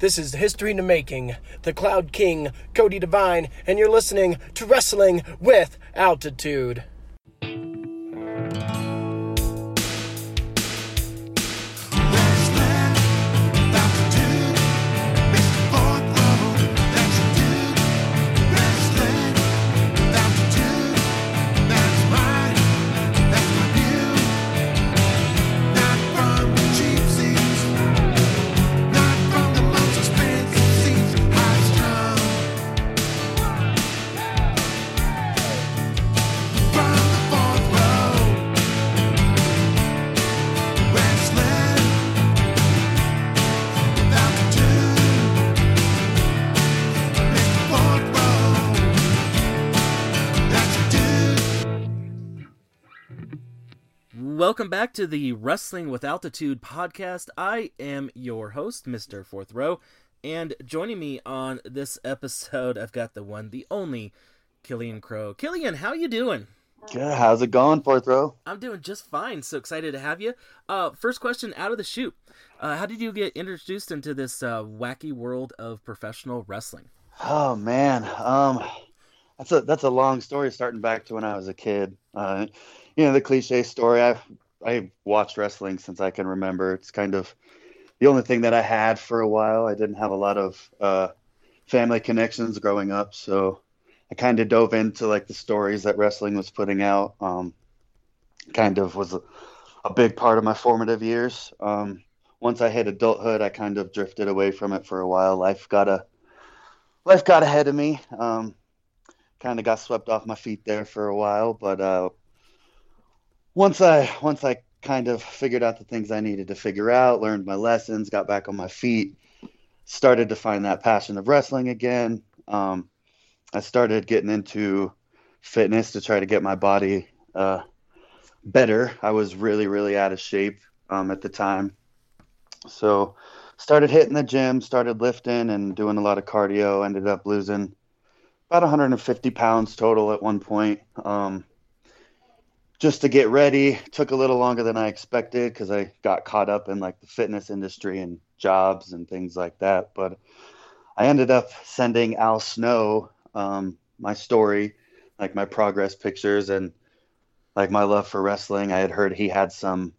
This is History in the Making, the Cloud King, Cody Devine, and you're listening to Wrestling with Altitude. Welcome back to the Wrestling with Altitude podcast. I am your host, Mr. Fourth Row, and joining me on this episode, I've got the one, the only, Killian Crow. Killian, how you doing? Good. How's it going, Fourth Row? I'm doing just fine. So excited to have you. First question out of the chute. How did you get introduced into this wacky world of professional wrestling? Oh man, that's a long story, starting back to when I was a kid. The cliche story. I watched wrestling since I can remember. It's kind of the only thing that I had for a while. I didn't have a lot of family connections growing up, so I kind of dove into like the stories that wrestling was putting out. Kind of was a big part of my formative years. Once I hit adulthood, I kind of drifted away from it for a while. Life got ahead of me. Kind of got swept off my feet there for a while, but once I kind of figured out the things I needed to figure out, learned my lessons, got back on my feet, started to find that passion of wrestling again. I started getting into fitness to try to get my body better. I was really, really out of shape at the time. So started hitting the gym, started lifting and doing a lot of cardio, ended up losing about 150 pounds total at one point. Just to get ready, took a little longer than I expected because I got caught up in like the fitness industry and jobs and things like that. But I ended up sending Al Snow my story, like my progress pictures and like my love for wrestling. I had heard he had some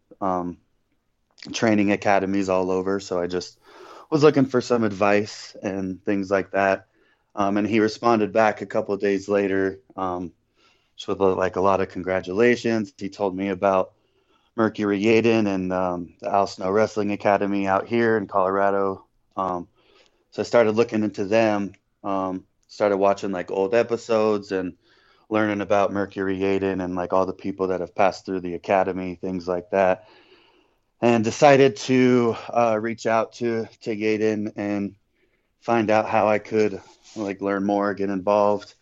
training academies all over, so I just was looking for some advice and things like that. And he responded back a couple of days later. So like a lot of congratulations. He told me about Mercury Yaden and the Al Snow Wrestling Academy out here in Colorado. So I started looking into them, started watching like old episodes and learning about Mercury Yaden and like all the people that have passed through the academy, things like that. And decided to reach out to Yaden and find out how I could like learn more, get involved.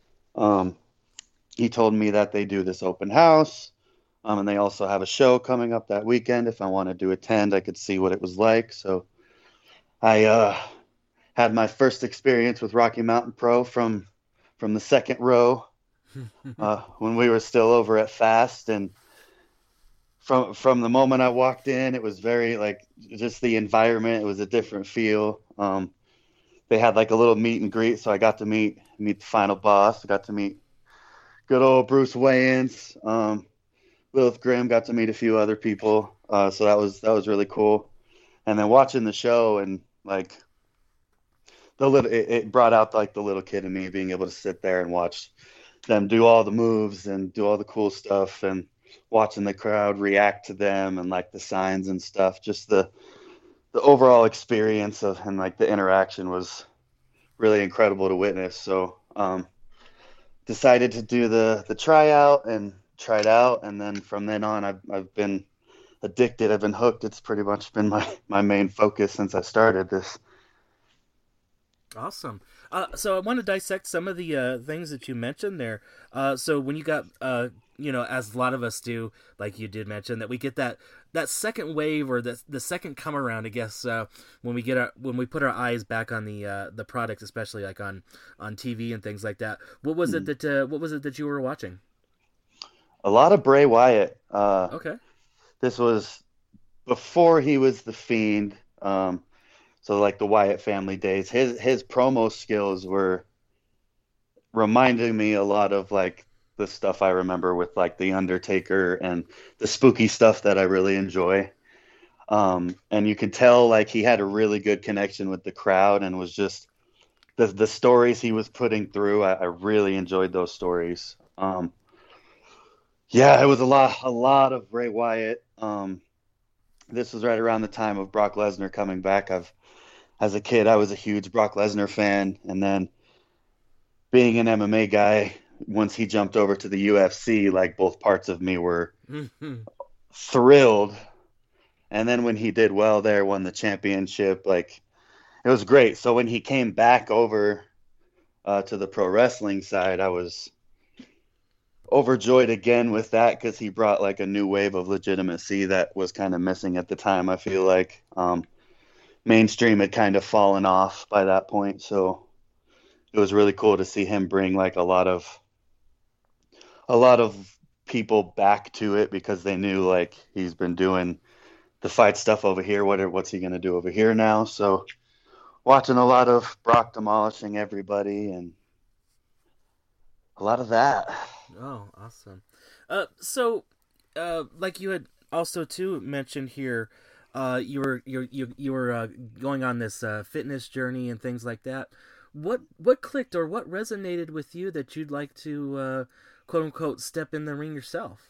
He told me that they do this open house, and they also have a show coming up that weekend. If I wanted to attend, I could see what it was like. So I had my first experience with Rocky Mountain Pro from the second row when we were still over at Fast. And from the moment I walked in, it was very like just the environment. It was a different feel. They had like a little meet and greet, so I got to meet the final boss. I got to meet good old Bruce Wayans. Lilith Grimm, got to meet a few other people. So that was really cool. And then watching the show and like it brought out like the little kid in me, being able to sit there and watch them do all the moves and do all the cool stuff and watching the crowd react to them and like the signs and stuff. Just the overall experience and like the interaction was really incredible to witness. So, decided to do the tryout and tried out. And then from then on, I've been addicted. I've been hooked. It's pretty much been my main focus since I started this. Awesome. So I want to dissect some of the things that you mentioned there. So when you got, as a lot of us do, like you did mention, that we get that second wave or the second come around, I guess, when we put our eyes back on the product, especially like on TV and things like that. What was it that you were watching? A lot of Bray Wyatt. Okay. This was before he was the Fiend. So like the Wyatt family days, his promo skills were reminding me a lot of like the stuff I remember with like The Undertaker and the spooky stuff that I really enjoy. And you could tell like he had a really good connection with the crowd and was just the stories he was putting through. I really enjoyed those stories. Yeah, it was a lot of Bray Wyatt. This was right around the time of Brock Lesnar coming back. As a kid, I was a huge Brock Lesnar fan, and then being an MMA guy, once he jumped over to the UFC, like both parts of me were thrilled. And then when he did well there, won the championship, like it was great. So when he came back over to the pro wrestling side, I was overjoyed again with that because he brought like a new wave of legitimacy that was kind of missing at the time. I feel like mainstream had kind of fallen off by that point, so it was really cool to see him bring like a lot of people back to it because they knew like he's been doing the fight stuff over here. What's he going to do over here now? So watching a lot of Brock demolishing everybody and a lot of that. Oh, awesome. So, like you had also too mentioned here, you were going on this fitness journey and things like that. What clicked or what resonated with you that you'd like to quote unquote step in the ring yourself?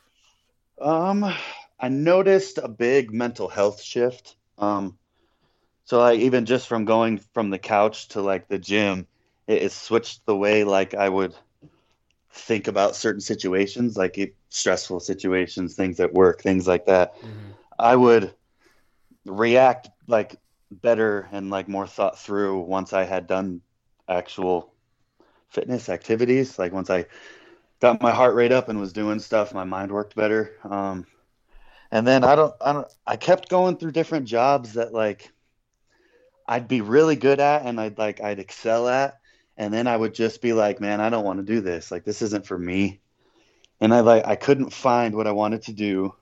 I noticed a big mental health shift. So like even just from going from the couch to like the gym, it switched the way like I would think about certain situations, like stressful situations, things at work, things like that. Mm-hmm. I would react like better and like more thought through once I had done actual fitness activities. Like once I got my heart rate up and was doing stuff, my mind worked better. And then I kept going through different jobs that like I'd be really good at and I'd excel at. And then I would just be like, man, I don't want to do this. Like, this isn't for me. And I couldn't find what I wanted to do.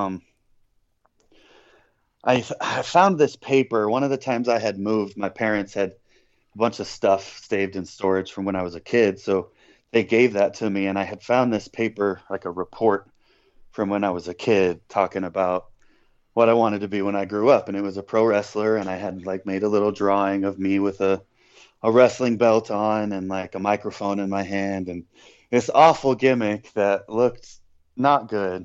I found this paper. One of the times I had moved, my parents had a bunch of stuff saved in storage from when I was a kid. So they gave that to me. And I had found this paper, like a report from when I was a kid talking about what I wanted to be when I grew up. And it was a pro wrestler. And I had like made a little drawing of me with a wrestling belt on and like a microphone in my hand and this awful gimmick that looked not good.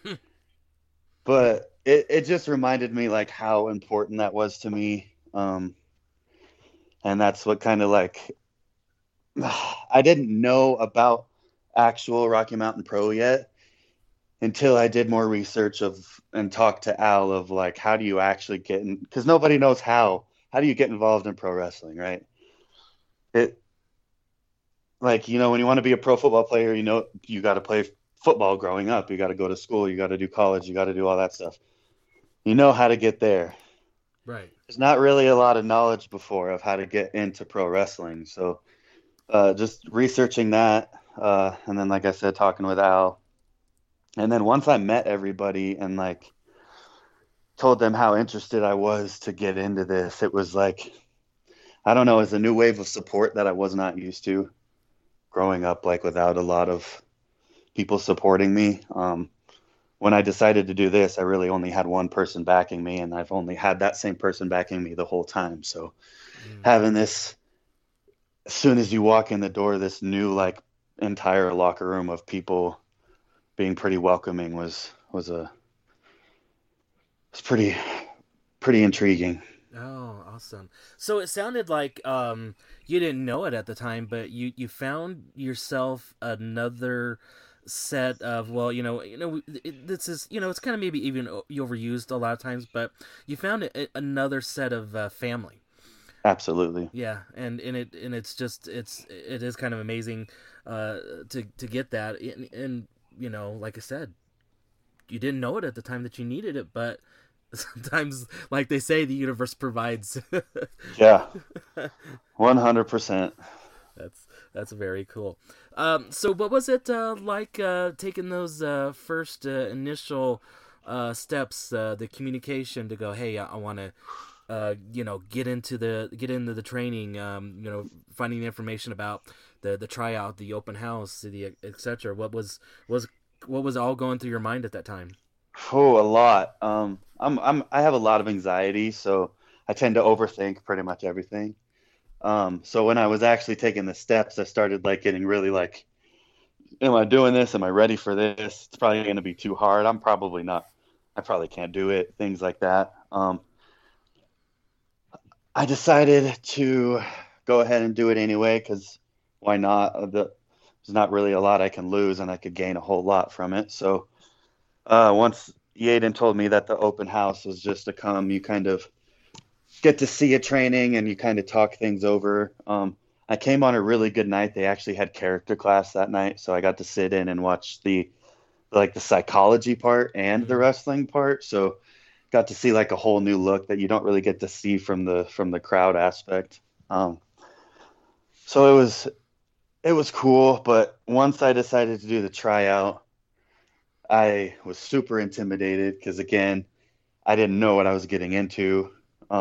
But it just reminded me like how important that was to me. And that's what kind of like, I didn't know about actual Rocky Mountain Pro yet until I did more research and talked to Al of like, how do you actually get in? Because nobody knows how do you get involved in pro wrestling, right? It like, you know, when you want to be a pro football player, you know, you got to play football growing up. You got to go to school. You got to do college. You got to do all that stuff. You know how to get there. Right. There's not really a lot of knowledge before of how to get into pro wrestling. So just researching that. And then, like I said, talking with Al. And then once I met everybody and like told them how interested I was to get into this, it was like, I don't know, it's a new wave of support that I was not used to growing up, like without a lot of people supporting me. When I decided to do this, I really only had one person backing me, and I've only had that same person backing me the whole time. So having this, as soon as you walk in the door, this new like entire locker room of people being pretty welcoming was pretty intriguing. Oh, awesome. So it sounded like you didn't know it at the time, but you found yourself another set of, well, this is, it's kind of maybe even overused a lot of times, but you found another set of family. Absolutely. Yeah, and it is kind of amazing to get that, and like I said, you didn't know it at the time that you needed it, but sometimes, like they say, the universe provides. Yeah, 100%. That's very cool. So what was it like taking those first initial steps, the communication to go, hey, I want to get into the training, finding the information about the tryout, the open house, the etc. What was all going through your mind at that time? Oh, a lot. I have a lot of anxiety, so I tend to overthink pretty much everything. So when I was actually taking the steps, I started like getting really like, am I doing this? Am I ready for this? It's probably going to be too hard. I'm probably not. I probably can't do it. Things like that. I decided to go ahead and do it anyway because why not? There's not really a lot I can lose, and I could gain a whole lot from it. So once Yaden told me that the open house was just to come, you kind of get to see a training and you kind of talk things over. I came on a really good night. They actually had character class that night, so I got to sit in and watch the psychology part and the wrestling part. So got to see like a whole new look that you don't really get to see from the crowd aspect. So it was cool, but once I decided to do the tryout, I was super intimidated because again, I didn't know what I was getting into.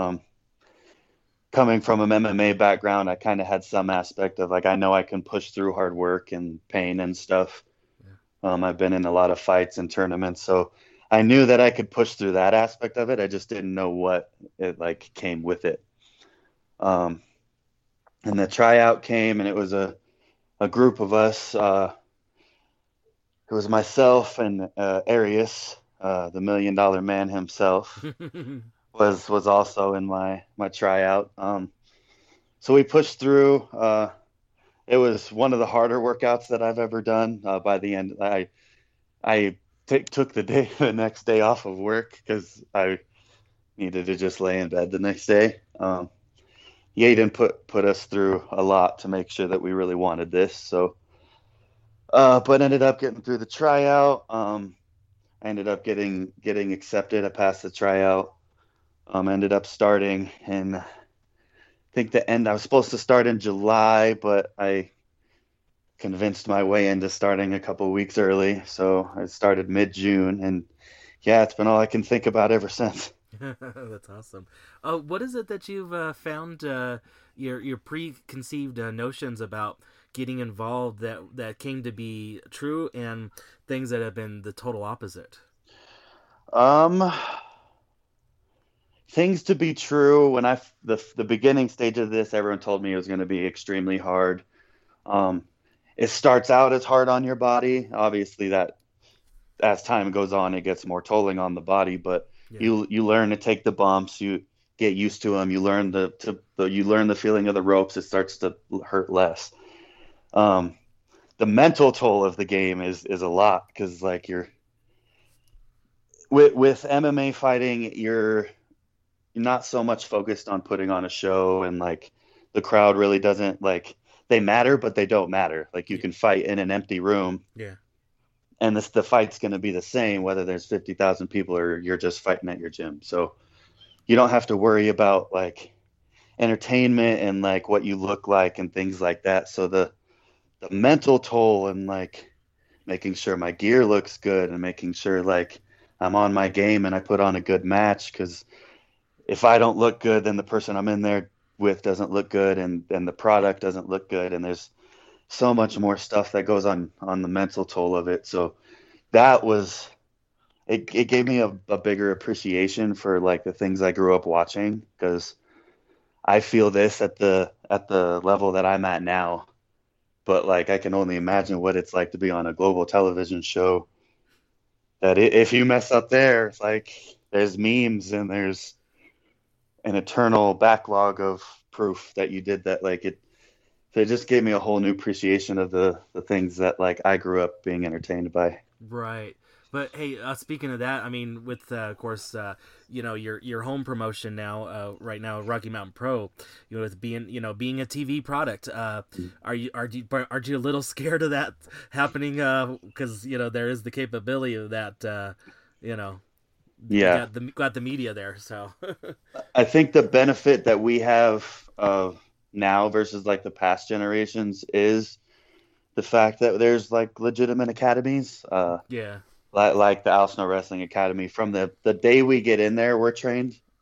Coming from an MMA background, I kind of had some aspect of like, I know I can push through hard work and pain and stuff. I've been in a lot of fights and tournaments, so I knew that I could push through that aspect of it. I just didn't know what it like came with it. And the tryout came, and it was a group of us. It was myself and Arius, the $1 million man himself, was also in my tryout. So we pushed through. It was one of the harder workouts that I've ever done. By the end, I took the next day off of work because I needed to just lay in bed the next day. Yaden put us through a lot to make sure that we really wanted this. So, but ended up getting through the tryout. I ended up getting accepted. I passed the tryout. Ended up starting in, I think I was supposed to start in July, but I convinced my way into starting a couple weeks early. So I started mid-June, and yeah, it's been all I can think about ever since. That's awesome. What is it that you've found your preconceived notions about getting involved that came to be true, and things that have been the total opposite? Things to be true. When the beginning stage of this, everyone told me it was going to be extremely hard. It starts out as hard on your body. Obviously, that as time goes on, it gets more tolling on the body. But you learn to take the bumps. You get used to them. You learn you learn the feeling of the ropes. It starts to hurt less. The mental toll of the game is a lot because like with MMA fighting, you're not so much focused on putting on a show, and like the crowd really doesn't like, they matter, but they don't matter. Like you can fight in an empty room. Yeah. And the fight's going to be the same, whether there's 50,000 people or you're just fighting at your gym. So you don't have to worry about like entertainment and like what you look like and things like that. So the mental toll and like making sure my gear looks good and making sure like I'm on my game and I put on a good match, because if I don't look good, then the person I'm in there with doesn't look good, and the product doesn't look good, and there's so much more stuff that goes on the mental toll of it. So that was it gave me a bigger appreciation for like the things I grew up watching, because I feel this at the level that I'm at now, but like I can only imagine what it's like to be on a global television show that if you mess up there, it's like there's memes and there's an eternal backlog of proof that you did that. Like it just gave me a whole new appreciation of the things that like I grew up being entertained by. Right. But hey, speaking of that, I mean, with of course, your home promotion now, right now, Rocky Mountain Pro, with being a TV product, aren't you a little scared of that happening? Because there is the capability of that, Yeah, got the media there, so. I think the benefit that we have now versus like the past generations is the fact that there's like legitimate academies. Yeah. Like the Al Snow Wrestling Academy. From the day we get in there, we're trained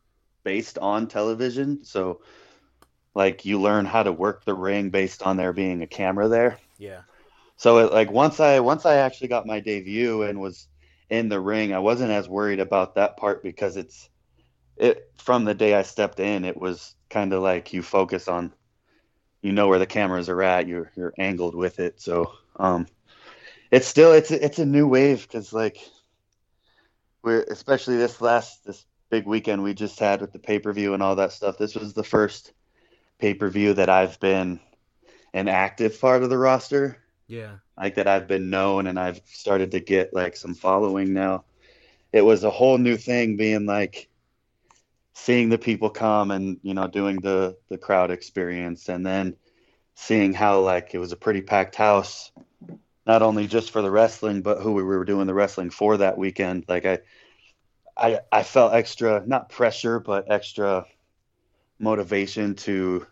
based on television. So like you learn how to work the ring based on there being a camera there. Yeah. So like once I actually got my debut and was in the ring, I wasn't as worried about that part because it from the day I stepped in, it was kind of like you focus on, you know, where the cameras are at, you're angled with it. So it's still it's a new wave because like we're especially this big weekend we just had with the pay-per-view and all that stuff. This was the first pay-per-view that I've been an active part of the roster. Yeah. Like that I've been known and I've started to get like some following now. It was a whole new thing being like seeing the people come and, you know, doing the crowd experience and then seeing how like it was a pretty packed house, not only just for the wrestling, but who we were doing the wrestling for that weekend. Like I felt extra, not pressure, but extra motivation to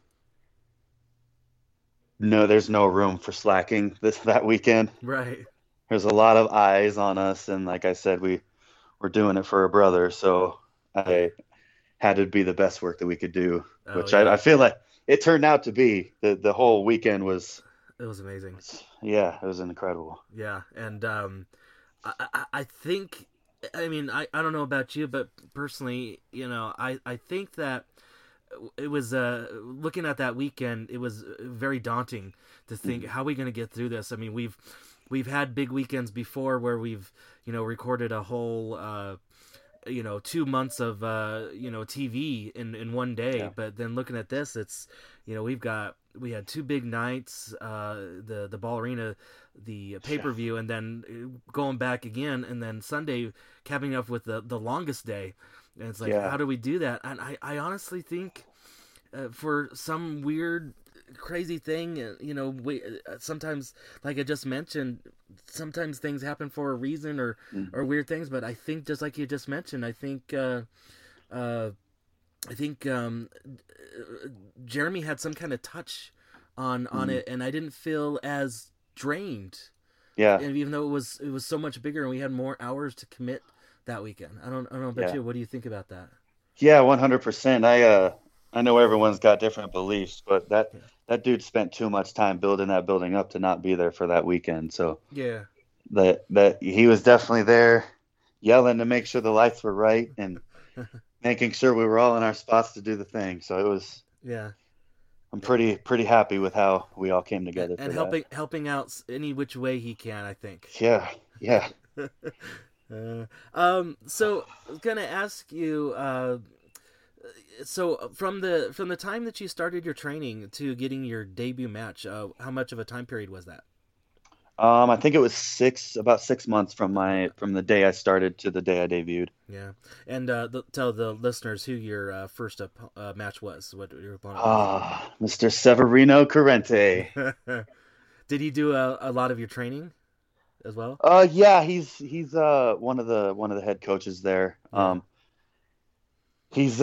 know there's no room for slacking that weekend. Right. There's a lot of eyes on us. And like I said, we're doing it for a brother. So I had to be the best work that we could do, which yeah. I feel like it turned out to be. The whole weekend was, it was amazing. Yeah, it was incredible. Yeah. And I think, I mean, I don't know about you, but personally, you know, I think that it was looking at that weekend, it was very daunting to think, how are we going to get through this? I mean, we've had big weekends before where we've, you know, recorded a whole 2 months of TV in one day. Yeah. But then looking at this, it's, you know, we had 2 big nights, the Ball Arena, the pay-per-view, and then going back again, and then Sunday capping up with the longest day. And it's like, how do we do that? And I honestly think for some weird, crazy thing, you know, sometimes, like I just mentioned, sometimes things happen for a reason or weird things. But I think, just like you just mentioned, I think Jeremy had some kind of touch on it, and I didn't feel as drained. Yeah. And even though it was so much bigger and we had more hours to commit that weekend. I don't know about you. What do you think about that? Yeah, 100%. I know everyone's got different beliefs, but that dude spent too much time building that building up to not be there for that weekend. So yeah, that he was definitely there, yelling to make sure the lights were right and making sure we were all in our spots to do the thing. So it was. Yeah. I'm pretty happy with how we all came together. And helping out any which way he can, I think. Yeah. So I was gonna ask you. So from the time that you started your training to getting your debut match, how much of a time period was that? I think it was about 6 months from the day I started to the day I debuted. Yeah, and tell the listeners who your first match was. What your opponent was. Mr. Severino Corrente. Did he do a lot of your training as well? Yeah, he's one of the head coaches there. Yeah. He's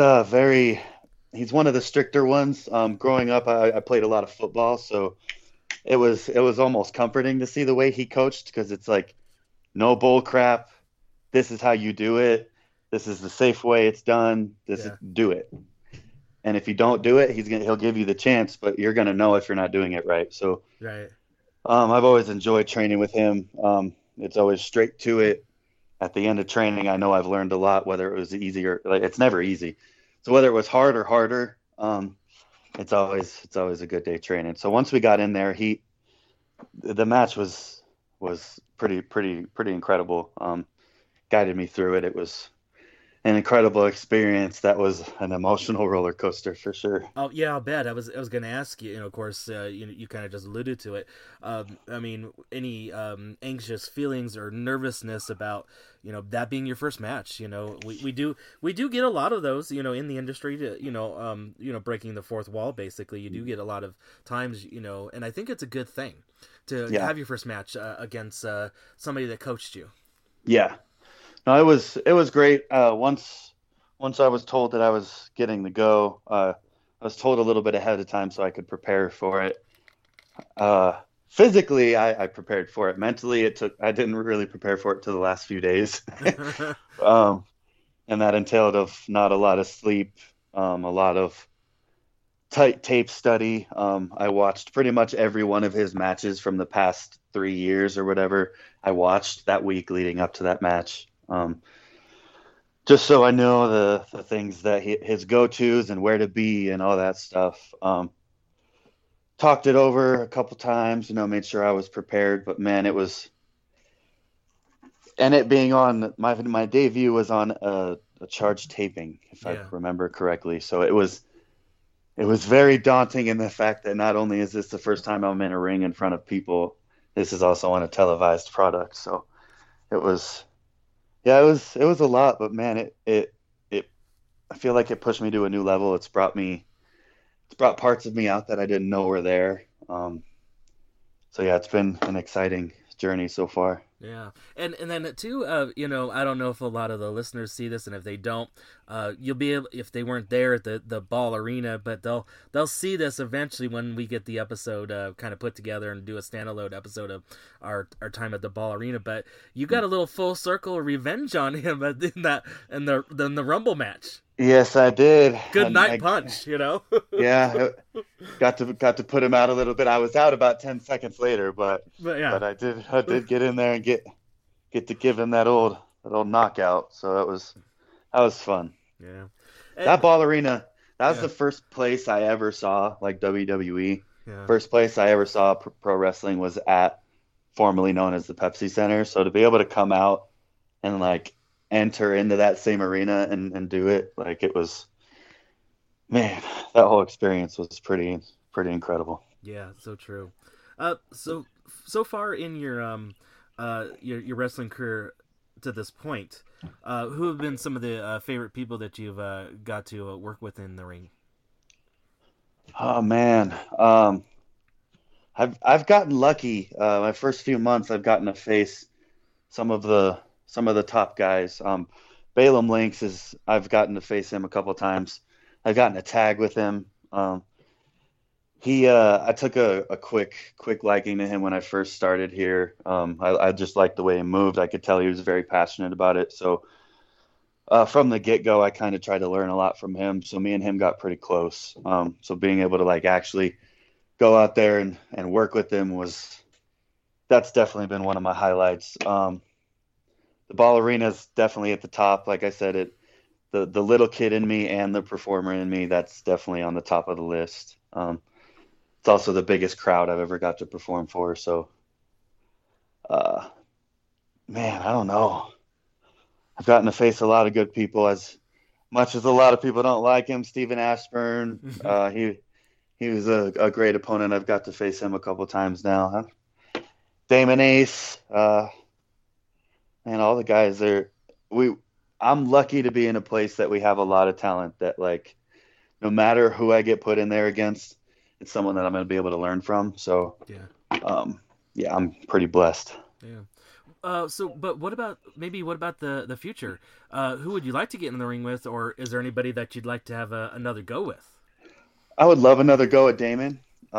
one of the stricter ones. Growing up, I played a lot of football, so it was almost comforting to see the way he coached, because it's like, no bull crap. This is how you do it. This is the safe way it's done. Do it. And if you don't do it, he'll give you the chance, but you're gonna know if you're not doing it right. So right. I've always enjoyed training with him. It's always straight to it. At the end of training, I know I've learned a lot, whether it was easy or it's never easy. So whether it was hard or harder, it's always a good day training. So once we got in there, the match was pretty incredible. Guided me through it. It was an incredible experience. That was an emotional roller coaster for sure. Oh yeah, I'll bet. I was going to ask you. Of course, you kind of just alluded to it. I mean, any anxious feelings or nervousness about that being your first match? We do get a lot of those. In the industry, breaking the fourth wall. Basically, you do get a lot of times. And I think it's a good thing to have your first match against somebody that coached you. Yeah. No, it was great. Once I was told that I was getting the go, I was told a little bit ahead of time so I could prepare for it. Physically, I prepared for it. Mentally, I didn't really prepare for it till the last few days, and that entailed of not a lot of sleep, a lot of tight tape study. I watched pretty much every one of his matches from the past 3 years or whatever. I watched that week leading up to that match, just so I know the things that his go-tos and where to be and all that stuff. Talked it over a couple times, made sure I was prepared. But man, and it being on my debut was on a charged taping, if I remember correctly. So it was very daunting in the fact that not only is this the first time I'm in a ring in front of people, this is also on a televised product. So it was a lot, but man, it I feel like it pushed me to a new level. It's brought parts of me out that I didn't know were there. So yeah, it's been an exciting journey so far. Yeah, and then too, I don't know if a lot of the listeners see this, and if they don't, you'll be able, if they weren't there at the Ball Arena, but they'll see this eventually when we get the episode kind of put together and do a standalone episode of our time at the Ball Arena. But you got a little full circle revenge on him in the Rumble match. Yes, I did. Good night punch, Yeah, got to put him out a little bit. I was out about 10 seconds later, but I did get in there and get to give him that old knockout. So that was fun. Yeah, that Ball Arena, that was the first place I ever saw like WWE. Yeah. First place I ever saw pro wrestling was at formerly known as the Pepsi Center. So to be able to come out and like enter into that same arena and do it, like, it was, man, that whole experience was pretty incredible. Yeah, so true. So far in your wrestling career to this point, who have been some of the favorite people that you've got to work with in the ring? Oh man, I've gotten lucky. My first few months, I've gotten to face some of the top guys. Balaam Lynx I've gotten to face him a couple times. I've gotten a tag with him. I took a quick liking to him when I first started here. I just liked the way he moved. I could tell he was very passionate about it. So from the get-go, I kind of tried to learn a lot from him. So me and him got pretty close. So being able to like actually go out there and work with him that's definitely been one of my highlights. The Ball Arena is definitely at the top. Like I said, the little kid in me and the performer in me, that's definitely on the top of the list. It's also the biggest crowd I've ever got to perform for. So, man, I don't know. I've gotten to face a lot of good people. As much as a lot of people don't like him, Steven Ashburn, he was a great opponent. I've got to face him a couple times now. Damon Ace, and all the guys there. I'm lucky to be in a place that we have a lot of talent that, like, no matter who I get put in there against, it's someone that I'm going to be able to learn from. So, I'm pretty blessed. Yeah. But what about the future? Who would you like to get in the ring with, or is there anybody that you'd like to have another go with? I would love another go at Damon.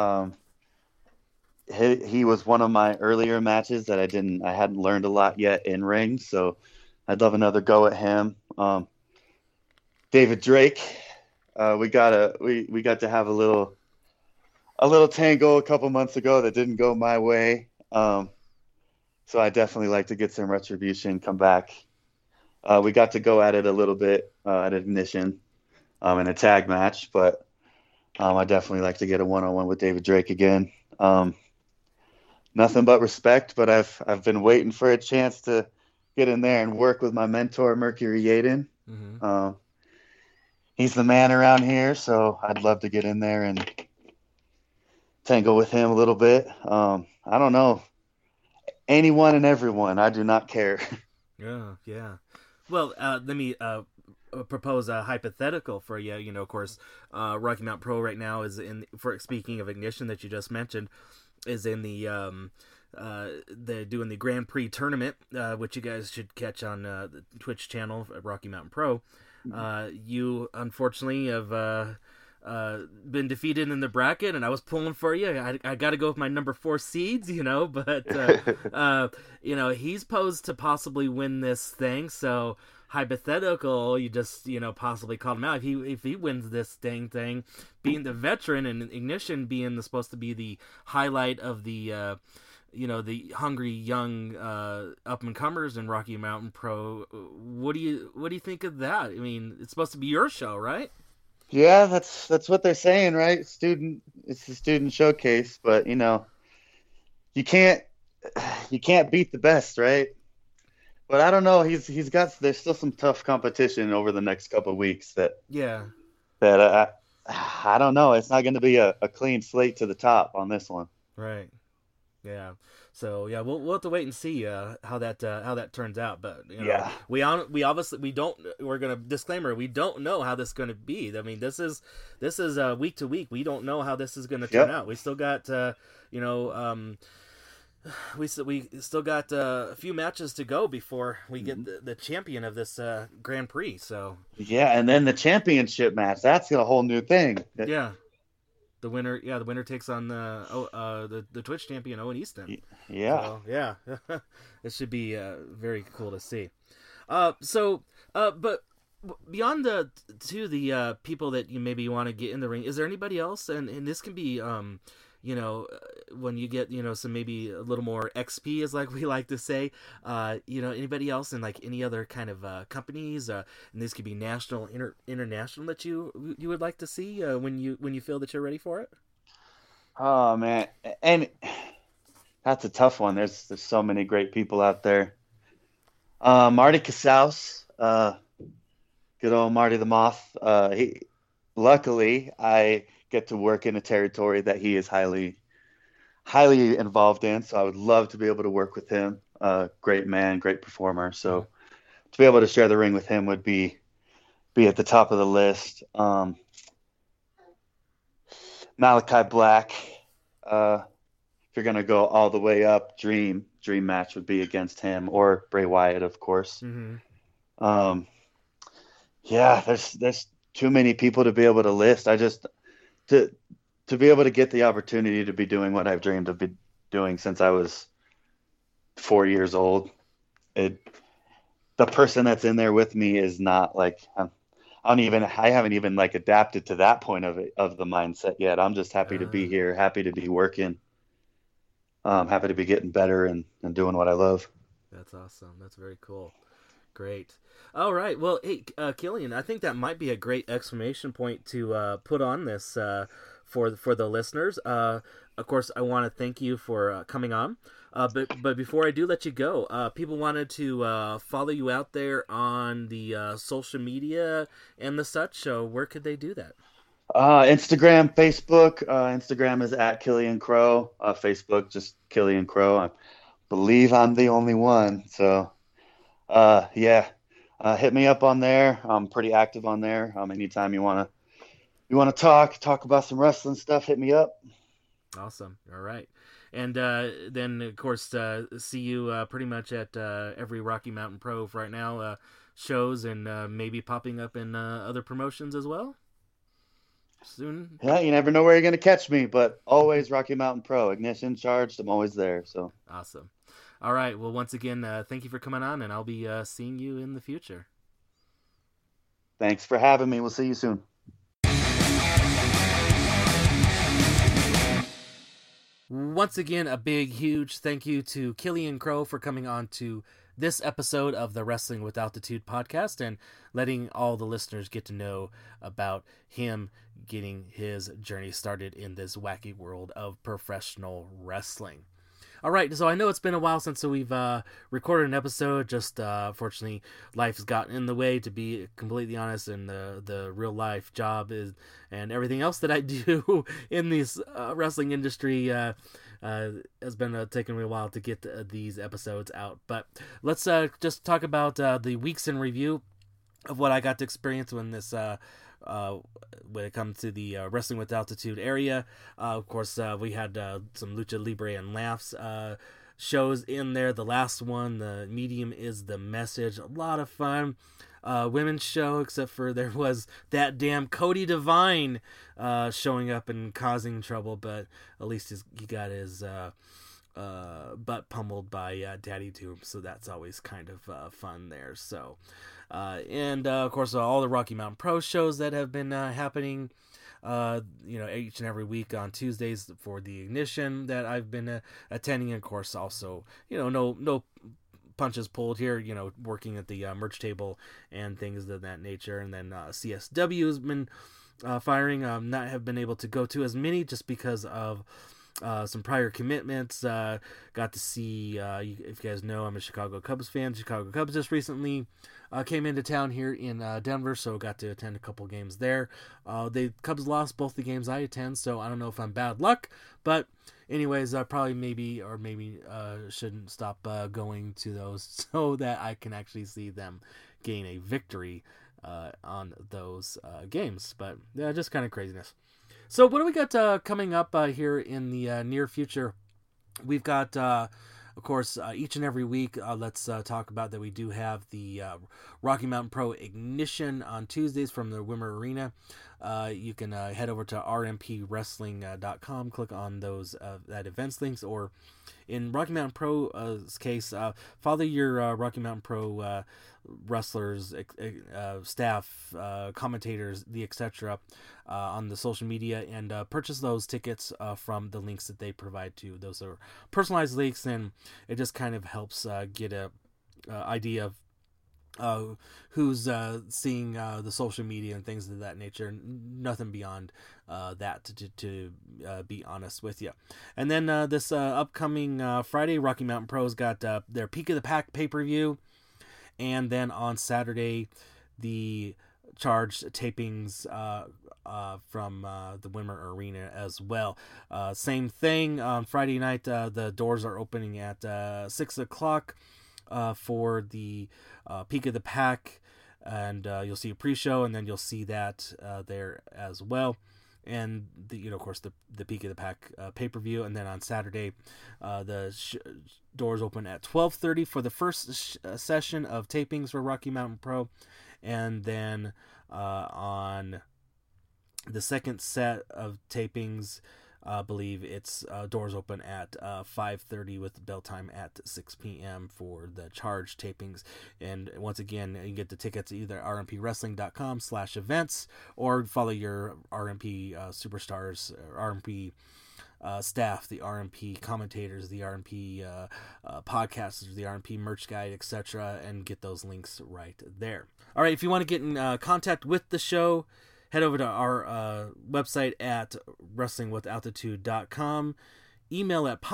He was one of my earlier matches that I hadn't learned a lot yet in ring, so I'd love another go at him. David Drake, we got to have a little tango a couple months ago that didn't go my way. So I definitely like to get some retribution, come back. We got to go at it a little bit at Ignition in a tag match, but I definitely like to get a one-on-one with David Drake again. Nothing but respect, but I've been waiting for a chance to get in there and work with my mentor, Mercury Yaden. Mm-hmm. He's the man around here, so I'd love to get in there and tangle with him a little bit. I don't know. Anyone and everyone. I do not care. Yeah. Well, let me propose a hypothetical for you. Of course, Rocky Mountain Pro right now is speaking of Ignition that you just mentioned, is in the doing the Grand Prix tournament, which you guys should catch on the Twitch channel at Rocky Mountain Pro. You unfortunately have been defeated in the bracket, and I was pulling for you. I got to go with my number 4 seeds, but he's posed to possibly win this thing. So hypothetical, you just possibly called him out. If he wins this dang thing, being the veteran and Ignition being supposed to be the highlight of the the hungry young up and comers in Rocky Mountain Pro. What do you think of that? I mean, it's supposed to be your show, right? Yeah, that's what they're saying, right? It's the student showcase, but you can't beat the best, right? But I don't know. There's still some tough competition over the next couple of weeks that I don't know. It's not going to be a clean slate to the top on this one. Right. Yeah. So yeah, we'll have to wait and see how that turns out. But we obviously don't. We're gonna disclaimer. We don't know how this is gonna be. I mean, this is week to week. We don't know how this is gonna turn out. We still got we still got a few matches to go before we get the champion of this Grand Prix. So yeah, and then the championship match. That's a whole new thing. Yeah. The winner takes on the Twitch champion Owen Easton. Yeah, so, yeah, it should be very cool to see. But beyond the people that you maybe want to get in the ring, is there anybody else? And this can be when you get some maybe a little more XP, is like we like to say, anybody else in like any other kind of companies, and this could be national, international, that you would like to see when you feel that you're ready for it. Oh man, and that's a tough one. There's so many great people out there. Marty Casaus, good old Marty the Moth. Luckily, I get to work in a territory that he is highly involved in, so I would love to be able to work with him. Great man, great performer. So to be able to share the ring with him would be at the top of the list. Malachi Black, if you're gonna go all the way up, dream match would be against him, or Bray Wyatt, of course. Mm-hmm. There's too many people to be able to list. To be able to get the opportunity to be doing what I've dreamed of doing since I was 4 years old, the person that's in there with me is not like I haven't even like adapted to that point of the mindset yet. I'm just happy to be here, happy to be working, happy to be getting better and doing what I love. That's awesome. That's very cool. Great. All right. Well, hey, Killian, I think that might be a great exclamation point to put on this for the listeners. Of course, I want to thank you for coming on. But before I do let you go, people wanted to follow you out there on the social media and the such. So where could they do that? Instagram, Facebook. Instagram is at Killian Crow. Facebook, just Killian Crow. I believe I'm the only one. So, hit me up on there. I'm pretty active on there. Anytime you wanna talk about some wrestling stuff, hit me up. Awesome. All right. And then, of course, see you pretty much at every Rocky Mountain Pro right now, shows, and maybe popping up in other promotions as well soon. Yeah, you never know where you're going to catch me, but always Rocky Mountain Pro. Ignition charged. I'm always there. So awesome. All right. Well, once again, thank you for coming on, and I'll be seeing you in the future. Thanks for having me. We'll see you soon. Once again, a big, huge thank you to Killian Crow for coming on to this episode of the Wrestling with Altitude podcast and letting all the listeners get to know about him getting his journey started in this wacky world of professional wrestling. All right, so I know it's been a while since we've recorded an episode. Just fortunately, life's gotten in the way, to be completely honest, and the real life job is and everything else that I do in this wrestling industry has been taking me a while to get these episodes out. But let's just talk about the weeks in review of what I got to experience when this. When it comes to the Wrestling with Altitude area. Of course, we had some Lucha Libre and Laughs shows in there. The last one, the Medium is the Message. A lot of fun. Women's show, except for there was that damn Cody Divine showing up and causing trouble, but at least he got his butt pummeled by Daddy Doom, so that's always kind of fun there. So, and of course, all the Rocky Mountain Pro shows that have been happening, each and every week on Tuesdays for the Ignition that I've been attending. And of course, also, no punches pulled here, working at the merch table and things of that nature. And then CSW has been firing. Not have been able to go to as many just because of some prior commitments. Got to see, if you guys know, I'm a Chicago Cubs fan. Chicago Cubs just recently came into town here in Denver, so got to attend a couple games there. The Cubs lost both the games I attend, so I don't know if I'm bad luck, but anyways, I probably maybe shouldn't stop going to those so that I can actually see them gain a victory on those games. But yeah, just kind of craziness. So what do we got coming up here in the near future? We've got, of course, each and every week, let's talk about that we do have the Rocky Mountain Pro Ignition on Tuesdays from the Wimmer Arena. You can head over to rmpwrestling.com, click on those that events links, or in Rocky Mountain Pro's case, follow your Rocky Mountain Pro wrestlers, staff, commentators, the etc. On the social media, and purchase those tickets from the links that they provide to. Those are personalized links, and it just kind of helps get a idea of who's seeing the social media and things of that nature. Nothing beyond that, to be honest with you. And then this upcoming Friday, Rocky Mountain Pro's got their Peak of the Pack pay-per-view, and then on Saturday, the Charged tapings from the Wimmer Arena as well. Same thing on Friday night. The doors are opening at 6 o'clock for the Peak of the Pack, and you'll see a pre-show, and then you'll see that there as well. And of course, the Peak of the Pack pay-per-view, and then on Saturday, the doors open at 12:30 for the first session of tapings for Rocky Mountain Pro, and then on the second set of tapings, I believe it's doors open at 5:30 with bell time at 6 p.m. for the Charge tapings. And once again, you can get the tickets at either rmpwrestling.com/events, or follow your RMP superstars, RMP staff, the RMP commentators, the RMP podcasters, the RMP merch guide, etc., and get those links right there. All right, if you want to get in contact with the show, head over to our website at wrestlingwithaltitude.com. Email at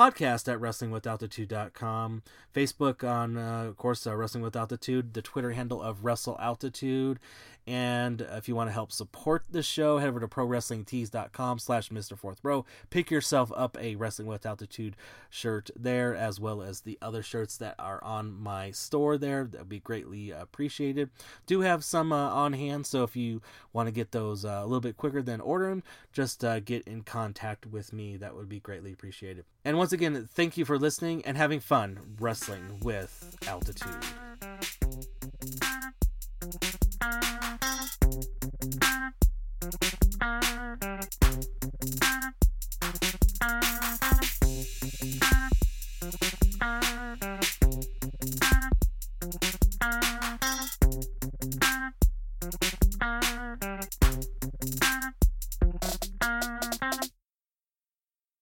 podcast@wrestlingwithaltitude.com. Facebook on, of course, Wrestling with Altitude. The Twitter handle of Wrestle Altitude. And if you want to help support the show, head over to prowrestlingtees.com/Mr. Fourth Row. Pick yourself up a Wrestling with Altitude shirt there, as well as the other shirts that are on my store there. That would be greatly appreciated. Do have some on hand, so if you want to get those a little bit quicker than order them, just get in contact with me. That would be greatly appreciated. And once again, thank you for listening and having fun wrestling with Altitude.